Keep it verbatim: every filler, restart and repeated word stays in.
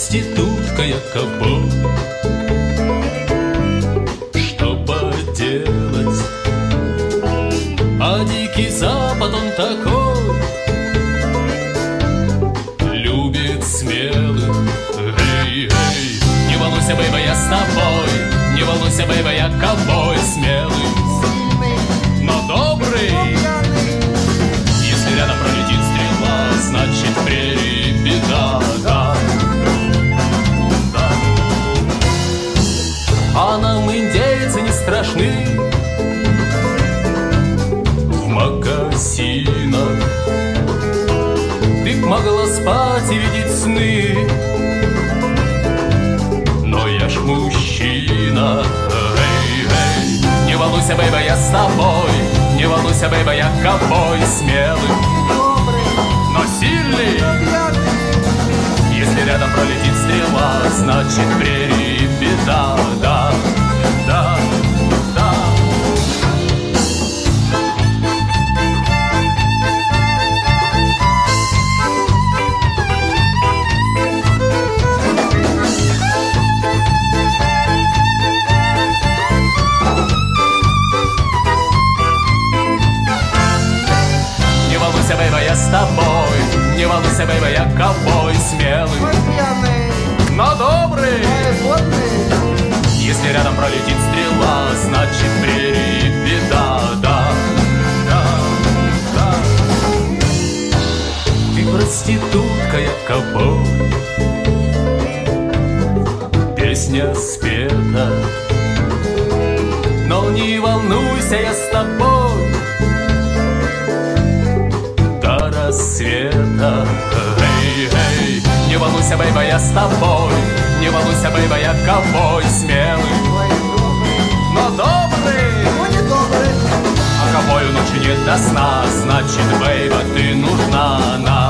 проститутка, я ковбой. Что поделать? А Дикий Запад он такой, любит смелых. Эй, эй, не волнуйся, бэйба, я с тобой. Не волнуйся, бэйба, я ковбой. Смелый, но добрый. Если рядом пролетит стрела, значит в прерии беда, да, да. А нам индейцы не страшны. В мокасинах ты б могла спать и видеть сны, но я ж мужчина. Эй, эй, не волнуйся, бэйба, я с тобой. Не волнуйся, бэйба, я ковбой. Смелый, но сильный. Если рядом пролетит стрела, значит в прерии беда, да, да, да. Не волнуйся, бэйба, я с тобой. Не волнуйся, бэйба, я ковбой. Смелый, но добрый. Если рядом пролетит стрела, значит в прерии беда, да, да, да. Ты проститутка, я ковбой. Песня спета, но не волнуйся, я с тобой до рассвета. Эй, эй, не волнуйся, бэйба, я с тобой. Не волнуйся, бэйба, я ковбой. Смелый, но добрый. А ковбою ночью нет до сна, значит, бэйба, ты нужна нам.